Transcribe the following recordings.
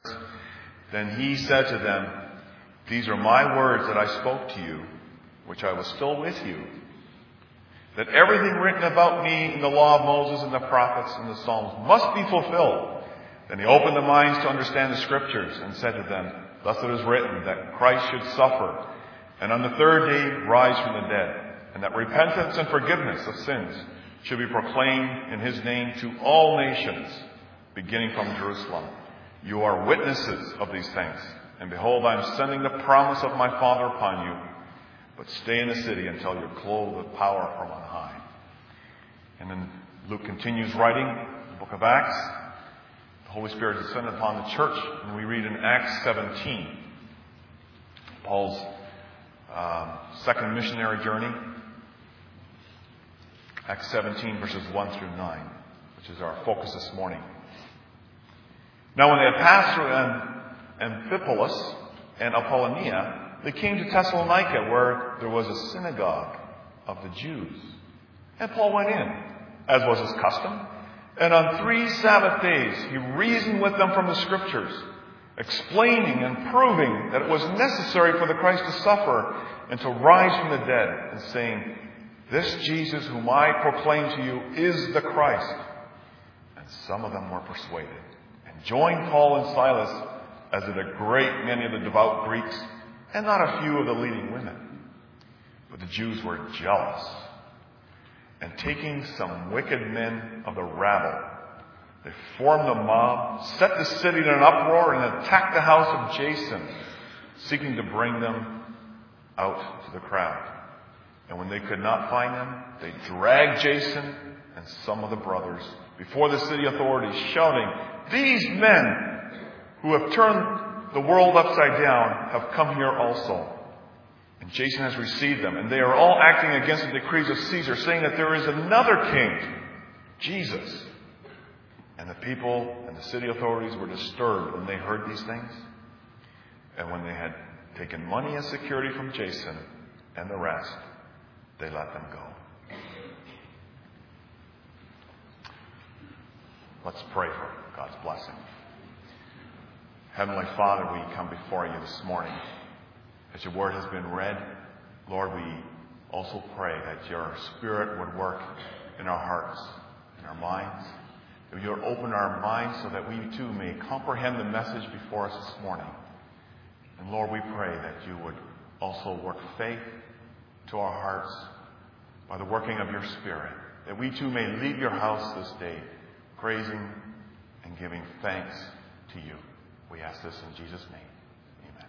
Then he said to them, "These are my words that I spoke to you, which I was still with you, that everything written about me in the law of Moses and the prophets and the Psalms must be fulfilled." Then he opened their minds to understand the Scriptures and said to them, "Thus it is written that Christ should suffer, and on the third day rise from the dead, and that repentance and forgiveness of sins should be proclaimed in his name to all nations, beginning from Jerusalem. You are witnesses of these things. And behold, I am sending the promise of my Father upon you. But stay in the city until you're clothed with power from on high." And then Luke continues writing the book of Acts. The Holy Spirit descended upon the church, and we read in Acts 17, Paul's second missionary journey. Acts 17, verses 1 through 9, which is our focus this morning. "Now when they had passed through Amphipolis and Apollonia, they came to Thessalonica, where there was a synagogue of the Jews. And Paul went in, as was his custom, and on 3 Sabbath days he reasoned with them from the Scriptures, explaining and proving that it was necessary for the Christ to suffer and to rise from the dead, and saying, 'This Jesus whom I proclaim to you is the Christ.' And some of them were persuaded, and joined Paul and Silas, as did a great many of the devout Greeks, and not a few of the leading women. But the Jews were jealous, and taking some wicked men of the rabble, they formed a mob, set the city in an uproar, and attacked the house of Jason, seeking to bring them out to the crowd. And when they could not find them, they dragged Jason and some of the brothers before the city authorities, shouting, 'These men who have turned the world upside down have come here also. And Jason has received them, and they are all acting against the decrees of Caesar, saying that there is another king, Jesus.' And the people and the city authorities were disturbed when they heard these things. And when they had taken money as security from Jason and the rest, they let them go." Let's pray for God's blessing. Heavenly Father, we come before you this morning. As your word has been read, Lord, we also pray that your Spirit would work in our hearts, in our minds. That you would open our minds so that we too may comprehend the message before us this morning. And Lord, we pray that you would also work faith to our hearts by the working of your Spirit, that we too may leave your house this day praising and giving thanks to you. We ask this in Jesus' name. Amen.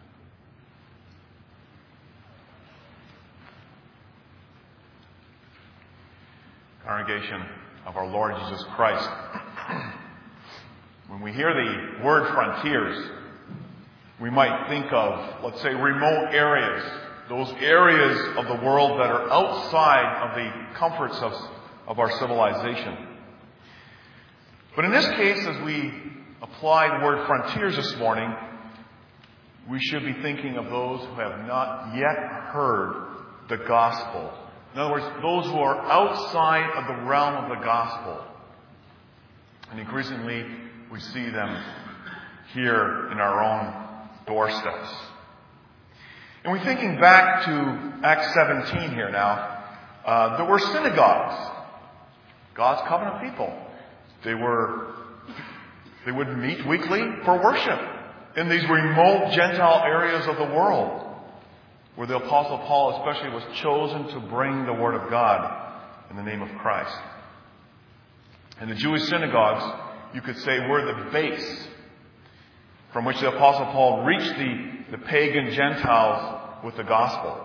Congregation of our Lord Jesus Christ, when we hear the word frontiers, we might think of, let's say, remote areas, those areas of the world that are outside of the comforts of our civilization. But in this case, as we apply the word frontiers this morning, we should be thinking of those who have not yet heard the gospel. In other words, those who are outside of the realm of the gospel. And increasingly, we see them here in our own doorsteps. And we're thinking back to Acts 17 here now. There were synagogues, God's covenant people. They would meet weekly for worship in these remote Gentile areas of the world, where the Apostle Paul especially was chosen to bring the Word of God in the name of Christ. And the Jewish synagogues, you could say, were the base from which the Apostle Paul reached the pagan Gentiles with the gospel.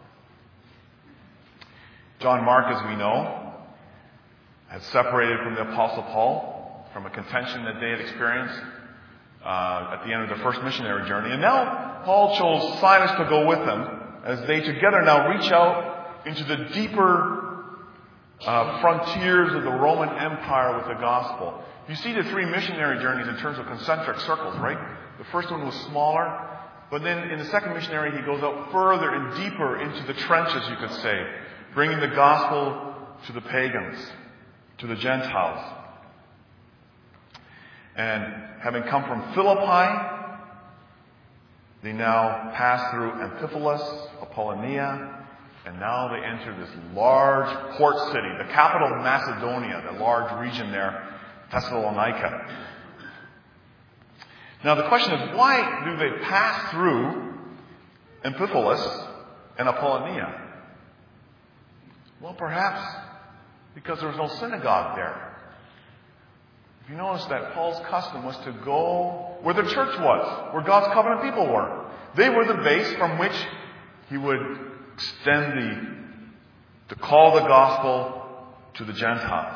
John Mark, as we know, had separated from the Apostle Paul from a contention that they had experienced at the end of their first missionary journey. And now Paul chose Silas to go with them as they together now reach out into the deeper frontiers of the Roman Empire with the gospel. You see the 3 missionary journeys in terms of concentric circles, right? The first one was smaller, but then in the second missionary he goes out further and deeper into the trenches, you could say, bringing the gospel to the pagans, to the Gentiles. And having come from Philippi, They now pass through Amphipolis, Apollonia, and now they enter this large port city, the capital of Macedonia, the large region there, Thessalonica. Now the question is, why do they pass through Amphipolis and Apollonia? Well, perhaps because there was no synagogue there. If you notice that Paul's custom was to go where the church was, where God's covenant people were. They were the base from which he would extend to call the gospel to the Gentiles.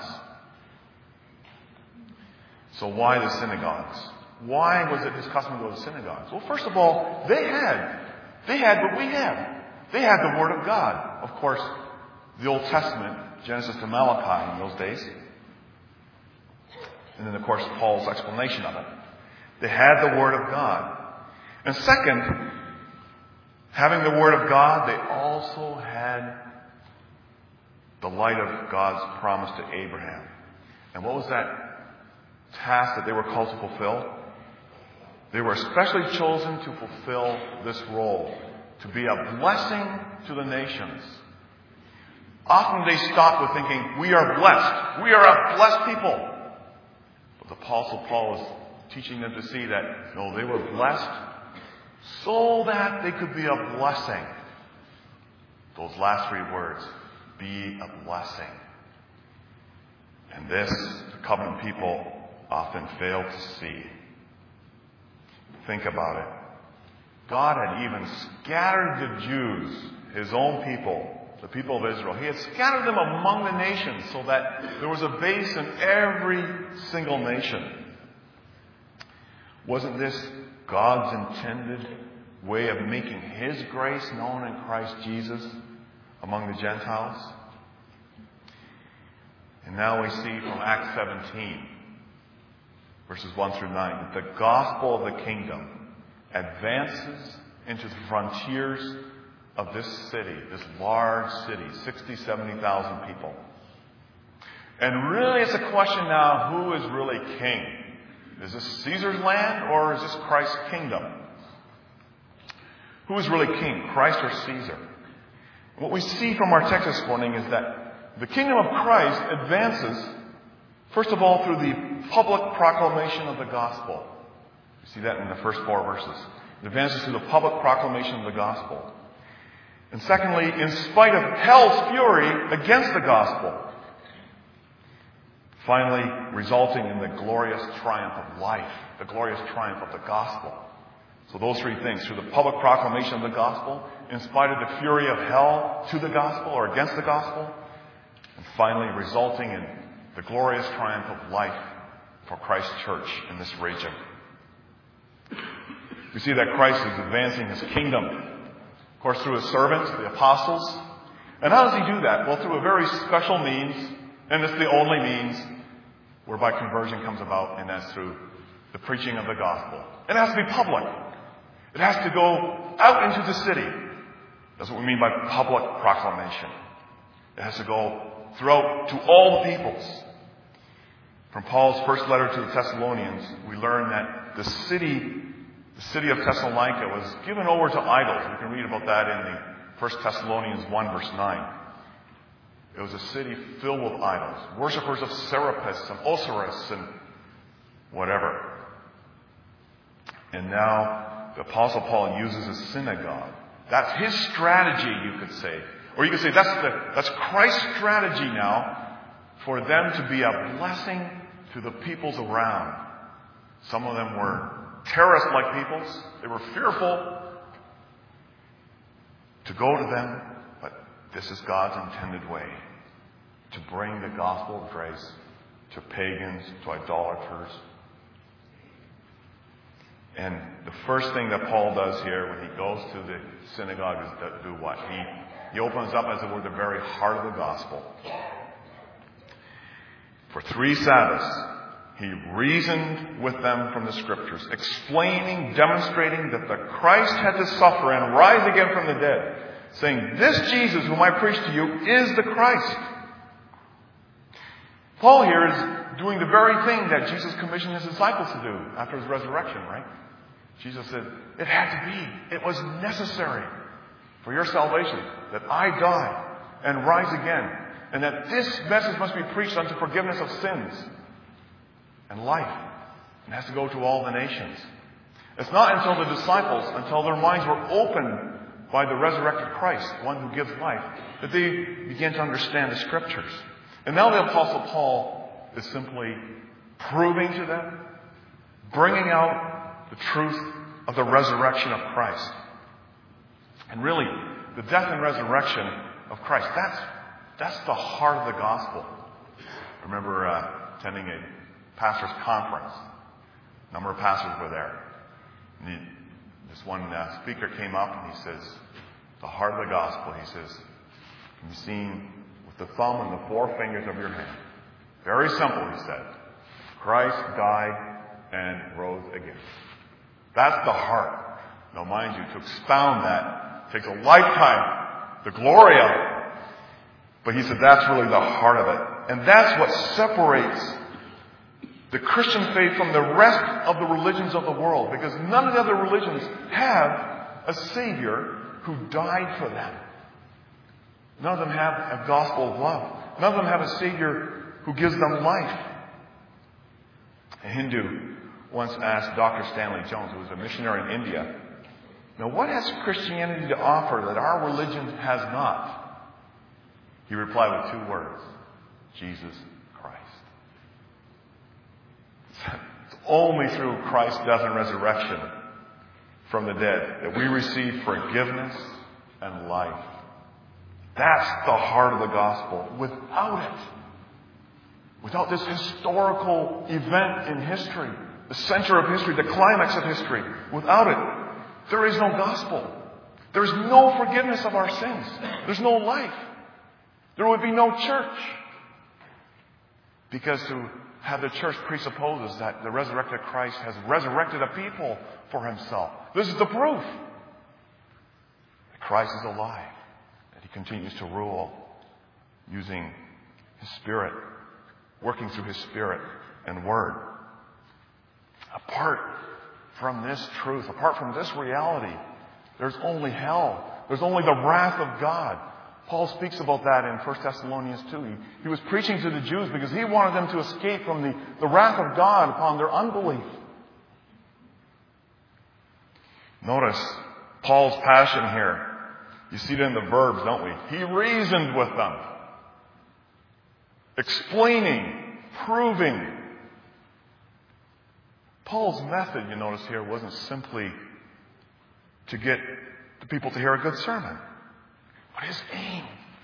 So why the synagogues? Why was it his custom to go to synagogues? Well, first of all, they had what we have. They had the Word of God. Of course, the Old Testament, Genesis to Malachi in those days. And then, of course, Paul's explanation of it. They had the Word of God. And second, having the Word of God, they also had the light of God's promise to Abraham. And what was that task that they were called to fulfill? They were especially chosen to fulfill this role, to be a blessing to the nations. Often they stop with thinking, we are blessed. We are a blessed people. But the Apostle Paul is teaching them to see that, no, they were blessed so that they could be a blessing. Those last three words, be a blessing. And this, the covenant people often fail to see. Think about it. God had even scattered the Jews, his own people, the people of Israel. He had scattered them among the nations so that there was a base in every single nation. Wasn't this God's intended way of making his grace known in Christ Jesus among the Gentiles? And now we see from Acts 17, verses 1 through 9, that the gospel of the kingdom advances into the frontiers of this city, this large city, 60,000, 70,000 people. And really it's a question now, who is really king? Is this Caesar's land or is this Christ's kingdom? Who is really king, Christ or Caesar? What we see from our text this morning is that the kingdom of Christ advances, first of all, through the public proclamation of the gospel. You see that in the first 4 verses. It advances through the public proclamation of the gospel. And secondly, in spite of hell's fury against the gospel. Finally, resulting in the glorious triumph of life, the glorious triumph of the gospel. So those 3 things, through the public proclamation of the gospel, in spite of the fury of hell to the gospel or against the gospel, and finally resulting in the glorious triumph of life for Christ's church in this region. We see that Christ is advancing his kingdom, of course, through his servants, the apostles. And how does he do that? Well, through a very special means, and it's the only means whereby conversion comes about, and that's through the preaching of the gospel. It has to be public. It has to go out into the city. That's what we mean by public proclamation. It has to go throughout to all the peoples. From Paul's first letter to the Thessalonians, we learn that the city of Thessalonica was given over to idols. We can read about that in the 1 Thessalonians 1 verse 9. It was a city filled with idols, worshippers of Serapis and Osiris and whatever. And now the Apostle Paul uses a synagogue. That's his strategy, you could say. Or you could say that's Christ's strategy now for them to be a blessing to the peoples around. Some of them were terrorist-like peoples. They were fearful to go to them, but this is God's intended way to bring the gospel of grace to pagans, to idolaters. And the first thing that Paul does here when he goes to the synagogue is to do what? He opens up, as it were, the very heart of the gospel. For 3 Sabbaths, he reasoned with them from the Scriptures, explaining, demonstrating that the Christ had to suffer and rise again from the dead, saying, this Jesus whom I preach to you is the Christ. Paul here is doing the very thing that Jesus commissioned his disciples to do after his resurrection, right? Jesus said, it had to be. It was necessary for your salvation that I die and rise again. And that this message must be preached unto forgiveness of sins and life. It has to go to all the nations. It's not until the disciples, until their minds were opened by the resurrected Christ, the one who gives life, that they began to understand the Scriptures. And now the Apostle Paul is simply proving to them, bringing out the truth of the resurrection of Christ. And really, the death and resurrection of Christ, that's the heart of the gospel. I remember attending a pastor's conference. A number of pastors were there. And this one speaker came up and he says, the heart of the gospel, he says, can be seen with the thumb and the four fingers of your hand. Very simple, he said. Christ died and rose again. That's the heart. Now, mind you, to expound that takes a lifetime, the glory of it. But he said that's really the heart of it. And that's what separates the Christian faith from the rest of the religions of the world. Because none of the other religions have a Savior who died for them. None of them have a gospel of love. None of them have a Savior who gives them life. A Hindu once asked Dr. Stanley Jones, who was a missionary in India, now what has Christianity to offer that our religion has not? He replied with two words, Jesus Christ. It's only through Christ's death and resurrection from the dead that we receive forgiveness and life. That's the heart of the gospel. Without it, without this historical event in history, the center of history, the climax of history, without it, there is no gospel. There is no forgiveness of our sins. There's no life. There would be no church. Because to have the church presupposes that the resurrected Christ has resurrected a people for himself. This is the proof that Christ is alive, that he continues to rule using his Spirit, working through his Spirit and Word. Apart from this truth, apart from this reality, there's only hell. There's only the wrath of God. Paul speaks about that in 1 Thessalonians 2. He was preaching to the Jews because he wanted them to escape from the wrath of God upon their unbelief. Notice Paul's passion here. You see it in the verbs, don't we? He reasoned with them. Explaining, proving. Paul's method, you notice here, wasn't simply to get the people to hear a good sermon. But his aim,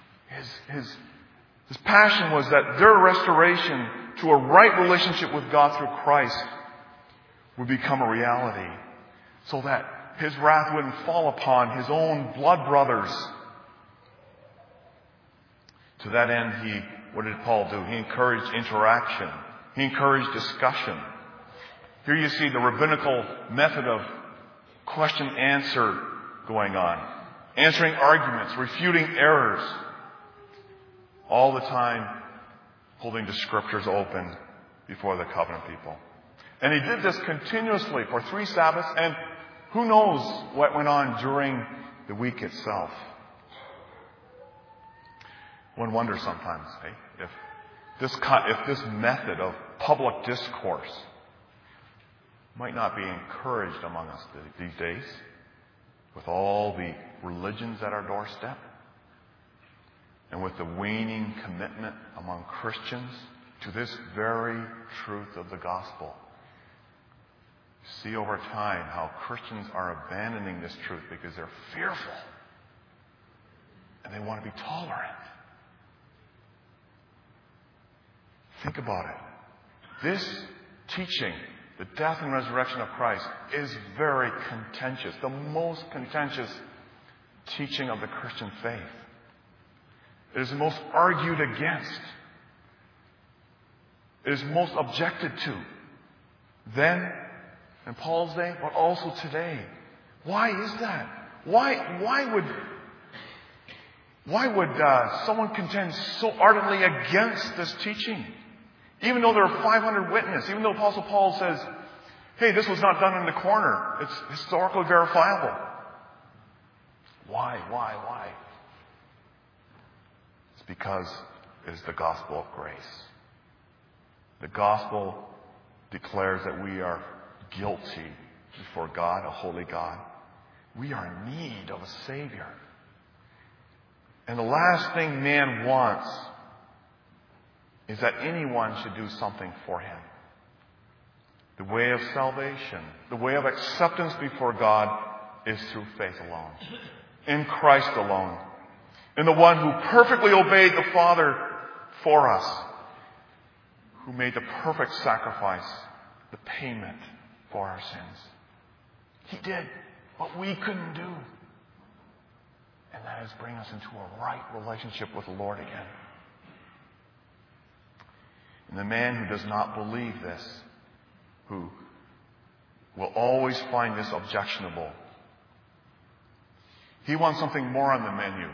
his passion was that their restoration to a right relationship with God through Christ would become a reality, so that his wrath wouldn't fall upon his own blood brothers. To that end, what did Paul do? He encouraged interaction. He encouraged discussion. Here you see the rabbinical method of question-answer going on. Answering arguments, refuting errors. All the time holding the Scriptures open before the covenant people. And he did this continuously for 3 Sabbaths, and who knows what went on during the week itself. One wonders sometimes, if this method of public discourse might not be encouraged among us these days, with all the religions at our doorstep, and with the waning commitment among Christians to this very truth of the gospel. See over time how Christians are abandoning this truth because they're fearful and they want to be tolerant. Think about it. This teaching, the death and resurrection of Christ, is very contentious. The most contentious teaching of the Christian faith. It is the most argued against. It is most objected to. Then, in Paul's day, but also today. Why is that? Why would someone contend so ardently against this teaching? Even though there are 500 witnesses, even though Apostle Paul says Hey, this was not done in the corner. It's historically verifiable. Why? It's because it is the gospel of grace. The gospel declares that we are guilty before God, a holy God. We are in need of a Savior. And the last thing man wants is that anyone should do something for him. The way of salvation, the way of acceptance before God is through faith alone. In Christ alone. In the one who perfectly obeyed the Father for us. Who made the perfect sacrifice, the payment for our sins. He did what we couldn't do. And that is bring us into a right relationship with the Lord again. And the man who does not believe this, who will always find this objectionable, he wants something more on the menu.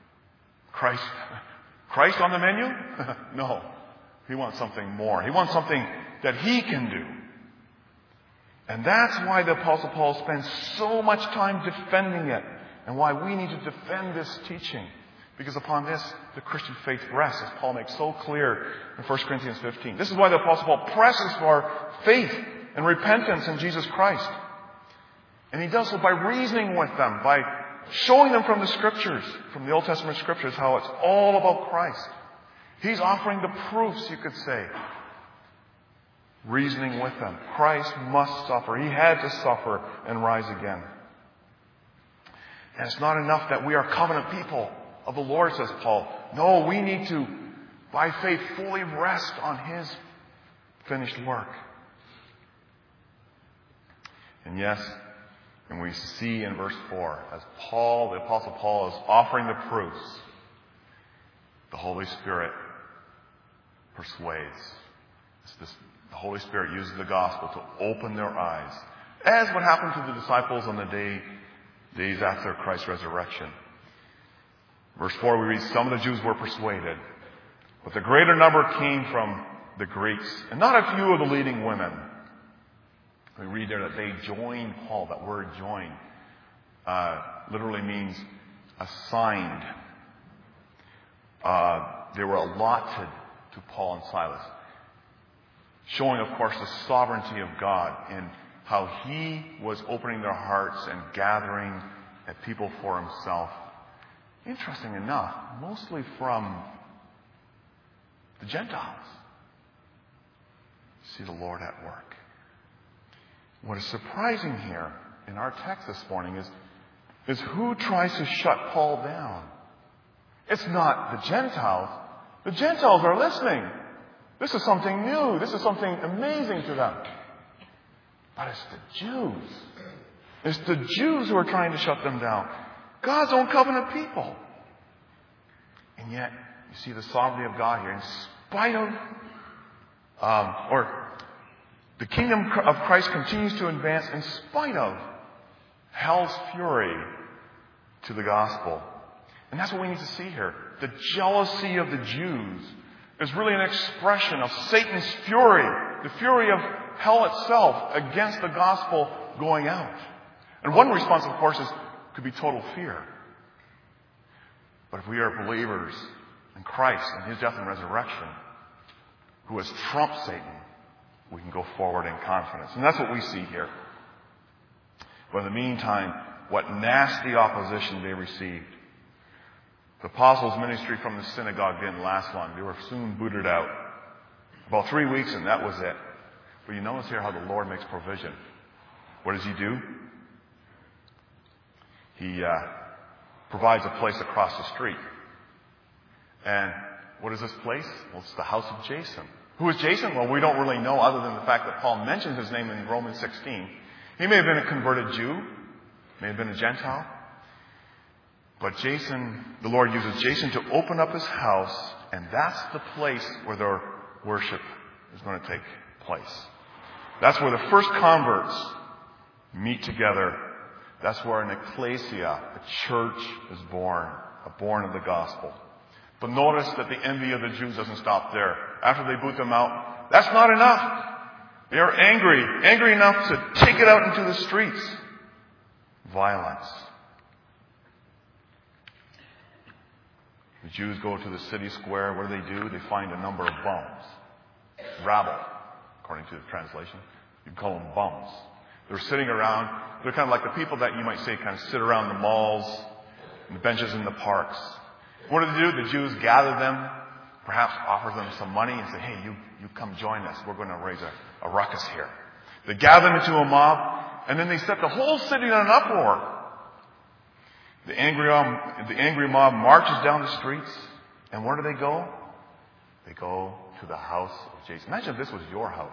Christ on the menu? No. He wants something more. He wants something that he can do. And that's why the Apostle Paul spends so much time defending it. And why we need to defend this teaching. Because upon this, the Christian faith rests, as Paul makes so clear in 1 Corinthians 15. This is why the Apostle Paul presses for faith and repentance in Jesus Christ. And he does so by reasoning with them, by showing them from the Scriptures, from the Old Testament Scriptures, how it's all about Christ. He's offering the proofs, you could say. Reasoning with them. Christ must suffer. He had to suffer and rise again. And it's not enough that we are covenant people of the Lord, says Paul. No, we need to, by faith, fully rest on His finished work. And yes, and we see in verse 4, as Paul, the Apostle Paul, is offering the proofs, the Holy Spirit persuades. The Holy Spirit uses the gospel to open their eyes, as what happened to the disciples on the days after Christ's resurrection. Verse 4, we read, some of the Jews were persuaded, but the greater number came from the Greeks, and not a few of the leading women. We read there that they joined Paul. That word join literally means assigned. They were allotted to Paul and Silas. Showing, of course, the sovereignty of God in how He was opening their hearts and gathering a people for Himself. Interesting enough, mostly from the Gentiles. See the Lord at work. What is surprising here in our text this morning is who tries to shut Paul down. It's not the Gentiles. The Gentiles are listening. This is something new. This is something amazing to them. But it's the Jews. It's the Jews who are trying to shut them down. God's own covenant people. And yet, you see the sovereignty of God here. In spite of, the kingdom of Christ continues to advance in spite of hell's fury to the gospel. And that's what we need to see here. The jealousy of the Jews is really an expression of Satan's fury, the fury of hell itself against the gospel going out. And one response, of course, could be total fear. But if we are believers in Christ and His death and resurrection, who has trumped Satan, we can go forward in confidence. And that's what we see here. But in the meantime, what nasty opposition they received. The apostles' ministry from the synagogue didn't last long. They were soon booted out. About 3 weeks and that was it. But you notice here how the Lord makes provision. What does He do? He provides a place across the street. And what is this place? Well, it's the house of Jason. Who is Jason? Well, we don't really know other than the fact that Paul mentions his name in Romans 16. He may have been a converted Jew. May have been a Gentile. But Jason, the Lord uses Jason to open up his house, and that's the place where their worship is going to take place. That's where the first converts meet together. That's where an ecclesia, a church, is born of the gospel. But notice that the envy of the Jews doesn't stop there. After they boot them out, that's not enough. They are angry enough to take it out into the streets. Violence. The Jews go to the city square. What do? They find a number of bums. Rabble, according to the translation. You call them bums. They're sitting around. They're kind of like the people that you might say kind of sit around the malls and the benches in the parks. What do? The Jews gather them, perhaps offer them some money and say, hey, you come join us. We're going to raise a ruckus here. They gather them into a mob, and then they set the whole city in an uproar. The angry mob marches down the streets, and where do they go? They go to the house of Jason. Imagine if this was your house.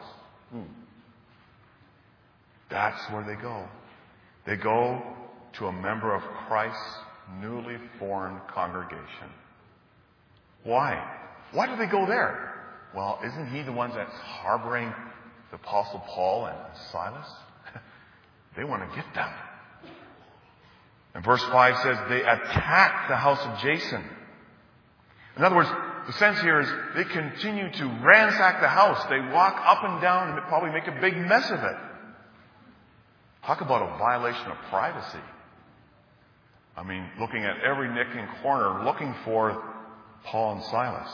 That's where they go. They go to a member of Christ's newly formed congregation. Why? Why do they go there? Well, isn't he the one that's harboring the Apostle Paul and Silas? They want to get them. And verse 5 says they attack the house of Jason. In other words, the sense here is they continue to ransack the house. They walk up and down and probably make a big mess of it. Talk about a violation of privacy. I mean, looking at every nick and corner, looking for Paul and Silas.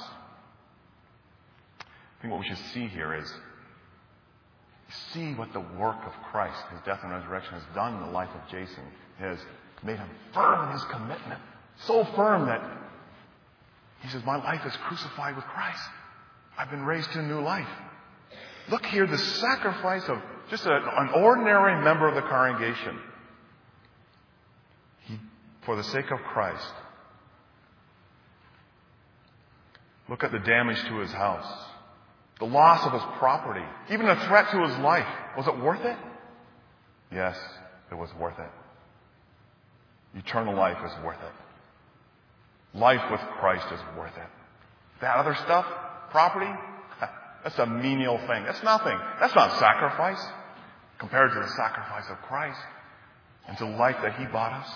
I think what we should see here is see what the work of Christ, his death and resurrection, has done in the life of Jason. It has made him firm in his commitment. So firm that he says, my life is crucified with Christ. I've been raised to a new life. Look here, the sacrifice of just an ordinary member of the congregation. For the sake of Christ. Look at the damage to his house. The loss of his property. Even a threat to his life. Was it worth it? Yes, it was worth it. Eternal life is worth it. Life with Christ is worth it. That other stuff, property, that's a menial thing. That's nothing. That's not sacrifice compared to the sacrifice of Christ and to the life that he bought us.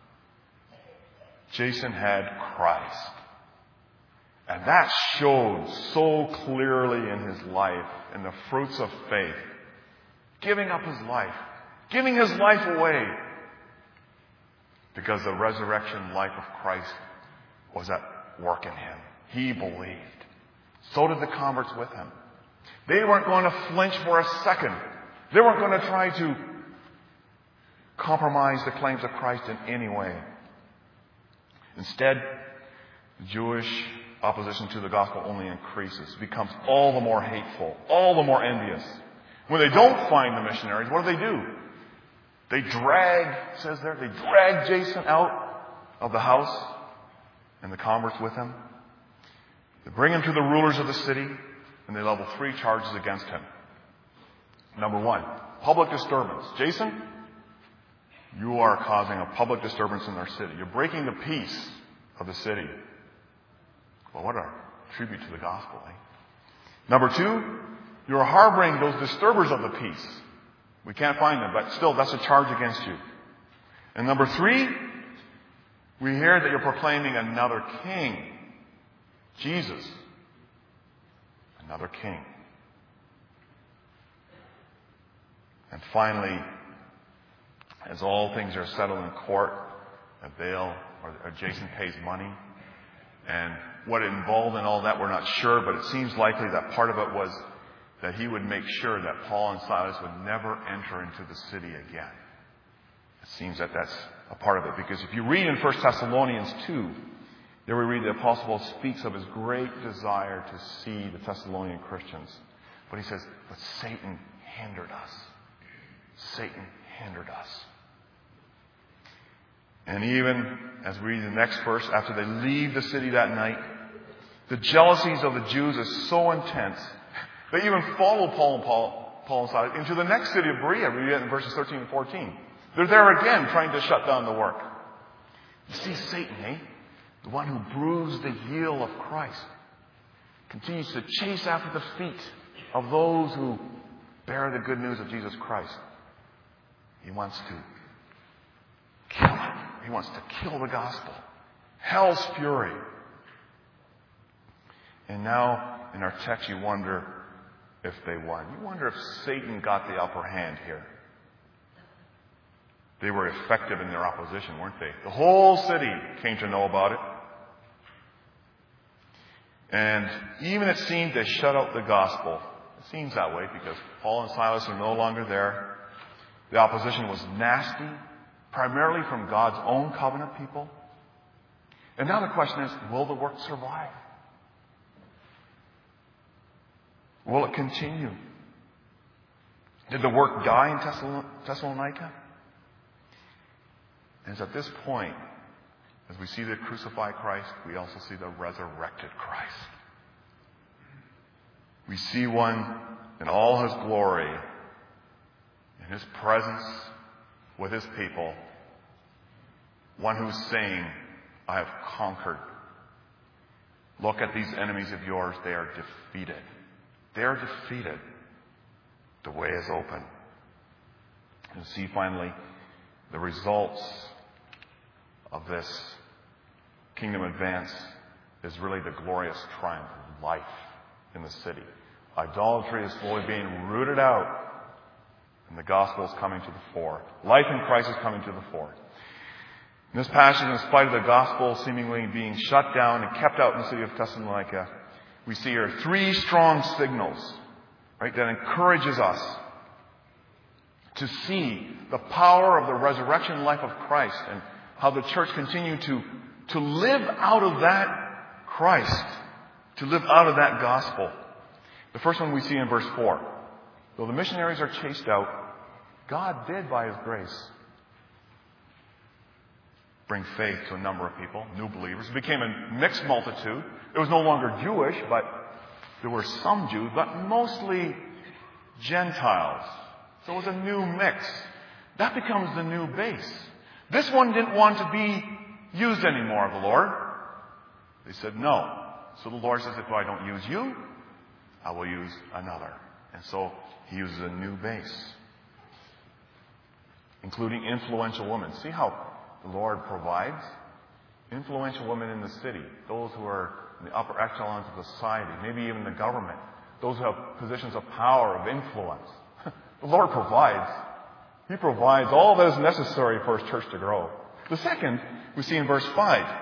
Jason had Christ. And that showed so clearly in his life, in the fruits of faith. Giving up his life. Giving his life away. Because the resurrection life of Christ was at work in him. He believed. So did the converts with him. They weren't going to flinch for a second. They weren't going to try to compromise the claims of Christ in any way. Instead, the Jewish opposition to the gospel only increases, becomes all the more hateful, all the more envious. When they don't find the missionaries, what do? They drag, it says there, they drag Jason out of the house and the converts with him. They bring him to the rulers of the city and they level 3 charges against him. Number 1, public disturbance. Jason, you are causing a public disturbance in our city. You're breaking the peace of the city. Well, what a tribute to the gospel, eh? Number 2, you're harboring those disturbers of the peace. We can't find them, but still, that's a charge against you. And number 3, we hear that you're proclaiming another king. Jesus. Another king. And finally, as all things are settled in court, a bail or Jason pays money. And what it involved in all that, we're not sure, but it seems likely that part of it was that he would make sure that Paul and Silas would never enter into the city again. It seems that that's a part of it. Because if you read in 1 Thessalonians 2, there we read the Apostle Paul speaks of his great desire to see the Thessalonian Christians. But he says, but Satan hindered us. Satan hindered us. And even as we read the next verse, after they leave the city that night, the jealousies of the Jews is so intense, they even follow Paul and Silas into the next city of Berea. We read it in verses 13 and 14. They're there again trying to shut down the work. You see Satan, eh? The one who bruised the heel of Christ, continues to chase after the feet of those who bear the good news of Jesus Christ. He wants to kill it. He wants to kill the gospel. Hell's fury. And now, in our text, you wonder if they won. You wonder if Satan got the upper hand here. They were effective in their opposition, weren't they? The whole city came to know about it. And even it seemed they shut out the gospel. It seems that way because Paul and Silas are no longer there. The opposition was nasty, primarily from God's own covenant people. And now the question is, will the work survive? Will it continue? Did the work die in Thessalonica? And it's at this point, as we see the crucified Christ, we also see the resurrected Christ. We see one in all his glory, in his presence with his people, one who's saying, I have conquered. Look at these enemies of yours. They are defeated. They are defeated. The way is open. And see finally the results of this kingdom advance is really the glorious triumph of life in the city. Idolatry is slowly being rooted out, and the gospel is coming to the fore. Life in Christ is coming to the fore. In this passage, in spite of the gospel seemingly being shut down and kept out in the city of Thessalonica, we see here 3 strong signals, right, that encourages us to see the power of the resurrection life of Christ and how the church continued to live out of that Christ, to live out of that gospel. The first one we see in verse 4. Though the missionaries are chased out, God did, by his grace, bring faith to a number of people, new believers. It became a mixed multitude. It was no longer Jewish, but there were some Jews, but mostly Gentiles. So it was a new mix. That becomes the new base. This one didn't want to be used anymore of the Lord. They said no. So the Lord says, if I don't use you, I will use another. And so he uses a new base, including influential women. See how the Lord provides? Influential women in the city, those who are in the upper echelons of society, maybe even the government, those who have positions of power, of influence. The Lord provides. He provides all that is necessary for his church to grow. The second, we see in verse 5.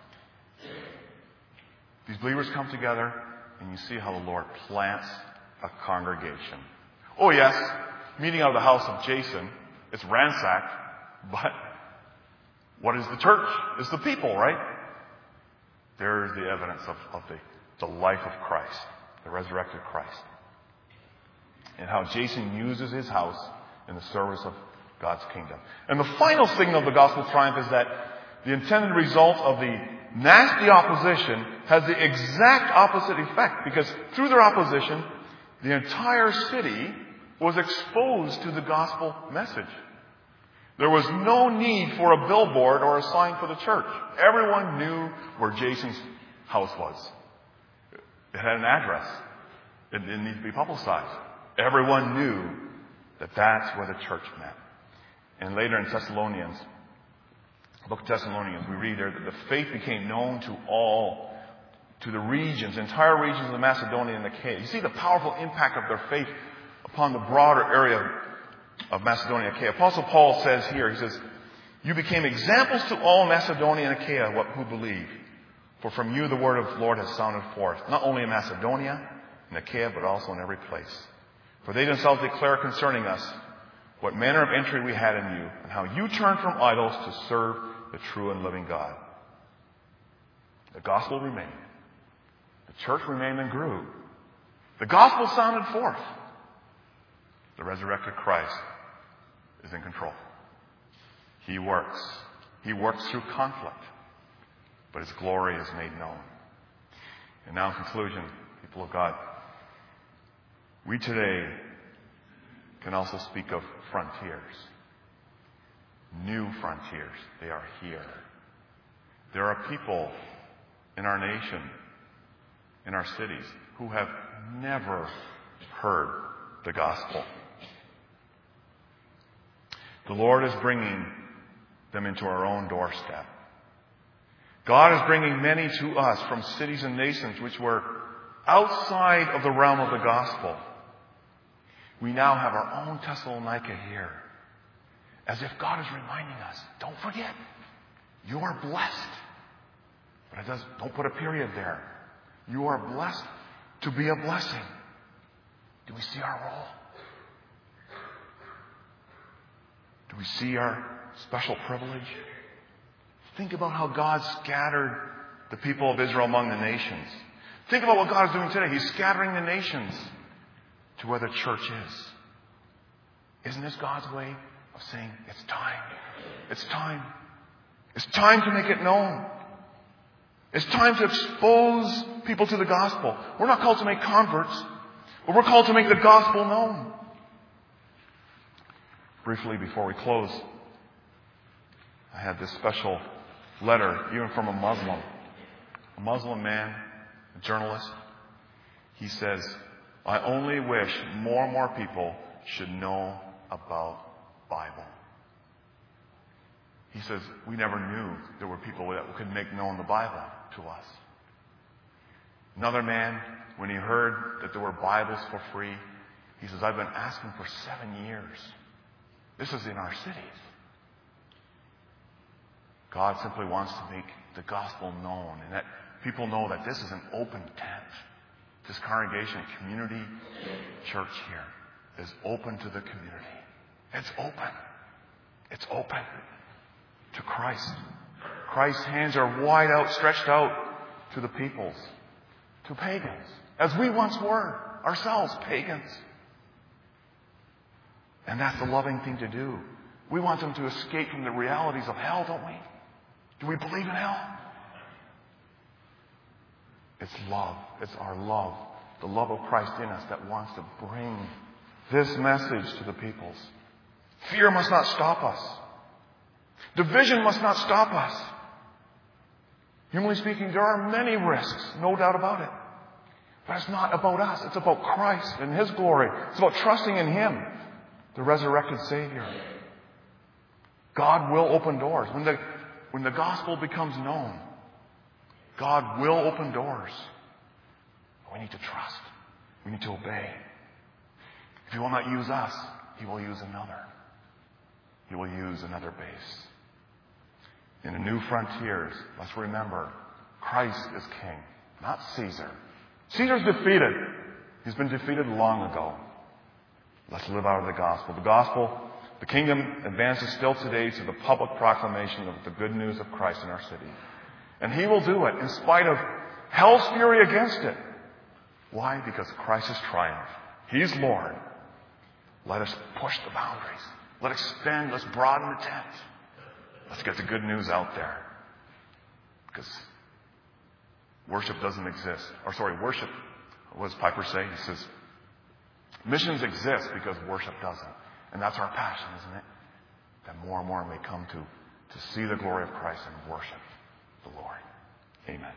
These believers come together, and you see how the Lord plants a congregation. Oh yes, meeting out of the house of Jason, it's ransacked, but what is the church? It's the people, right? There is the evidence of the life of Christ, the resurrected Christ. And how Jason uses his house in the service of God's kingdom. And the final signal of the gospel triumph is that the intended result of the nasty opposition has the exact opposite effect, because through their opposition, the entire city was exposed to the gospel message. There was no need for a billboard or a sign for the church. Everyone knew where Jason's house was. It had an address. It didn't need to be publicized. Everyone knew that that's where the church met. And later in Thessalonians, book of Thessalonians, we read there that the faith became known to the regions, entire regions of the Macedonia and Achaia. You see the powerful impact of their faith upon the broader area of Macedonia and Achaia. Apostle Paul says here, he says, you became examples to all Macedonia and Achaia who believe. For from you the word of the Lord has sounded forth, not only in Macedonia and Achaia, but also in every place. For they themselves declare concerning us what manner of entry we had in you, and how you turned from idols to serve the true and living God. The gospel remained. The church remained and grew. The gospel sounded forth. The resurrected Christ is in control. He works. He works through conflict, but his glory is made known. And now in conclusion, people of God, we today can also speak of frontiers. New frontiers. They are here. There are people in our nation, in our cities, who have never heard the gospel. The Lord is bringing them into our own doorstep. God is bringing many to us from cities and nations which were outside of the realm of the gospel. We now have our own Thessalonica here. As if God is reminding us, don't forget, you are blessed. But don't put a period there. You are blessed to be a blessing. Do we see our role? Do we see our special privilege? Think about how God scattered the people of Israel among the nations. Think about what God is doing today. He's scattering the nations to where the church is. Isn't this God's way of saying, it's time. It's time. It's time to make it known. It's time to expose people to the gospel. We're not called to make converts, but we're called to make the gospel known. Briefly, before we close, I had this special letter, even from a Muslim man, a journalist. He says, I only wish more and more people should know about Bible. He says, we never knew there were people that could make known the Bible to us. Another man, when he heard that there were Bibles for free, he says, I've been asking for 7 years. This is in our cities. God simply wants to make the gospel known, and that people know that this is an open tent. This congregation, community church here is open to the community. It's open. It's open to Christ. Christ's hands are wide out, stretched out to the peoples, to pagans, as we once were, ourselves, pagans. And that's the loving thing to do. We want them to escape from the realities of hell, don't we? Do we believe in hell? It's love. It's our love. The love of Christ in us that wants to bring this message to the peoples. Fear must not stop us. Division must not stop us. Humanly speaking, there are many risks, no doubt about it. But it's not about us. It's about Christ and His glory. It's about trusting in Him, the resurrected Savior. God will open doors. When the gospel becomes known, God will open doors. We need to trust. We need to obey. If He will not use us, He will use another. He will use another base. In the new frontiers, let's remember, Christ is King, not Caesar. Caesar's defeated. He's been defeated long ago. Let's live out of the gospel. The gospel, the kingdom advances still today to the public proclamation of the good news of Christ in our city. And He will do it in spite of hell's fury against it. Why? Because Christ has triumphed. He's Lord. Let us push the boundaries. Let's expand. Let's broaden the tent. Let's get the good news out there. Because worship doesn't exist. Worship, what does Piper say? He says, missions exist because worship doesn't. And that's our passion, isn't it? That more and more may come to see the glory of Christ and worship the Lord. Amen.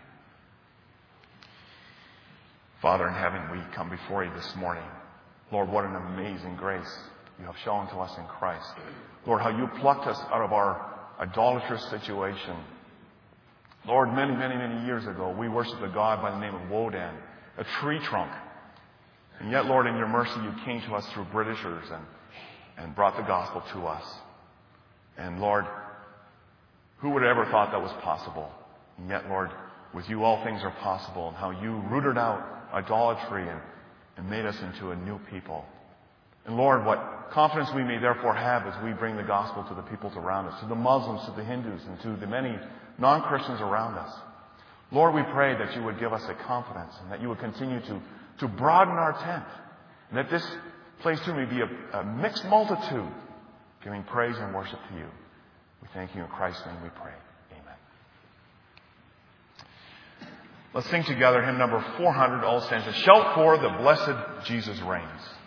Father in heaven, we come before You this morning. Lord, what an amazing grace You have shown to us in Christ. Lord, how You plucked us out of our idolatrous situation. Lord, many, many, many years ago, we worshiped a god by the name of Wodan, a tree trunk. And yet, Lord, in Your mercy, You came to us through Britishers and brought the gospel to us. And Lord, who would have ever thought that was possible? And yet, Lord, with You all things are possible, and how You rooted out idolatry and made us into a new people. And Lord, what confidence we may therefore have as we bring the gospel to the peoples around us, to the Muslims, to the Hindus, and to the many non-Christians around us. Lord, we pray that You would give us a confidence and that You would continue to broaden our tent, and that this place too may be a mixed multitude giving praise and worship to You. We thank You in Christ's name we pray. Amen. Let's sing together hymn number 400, all stanzas. Shout for the blessed Jesus reigns.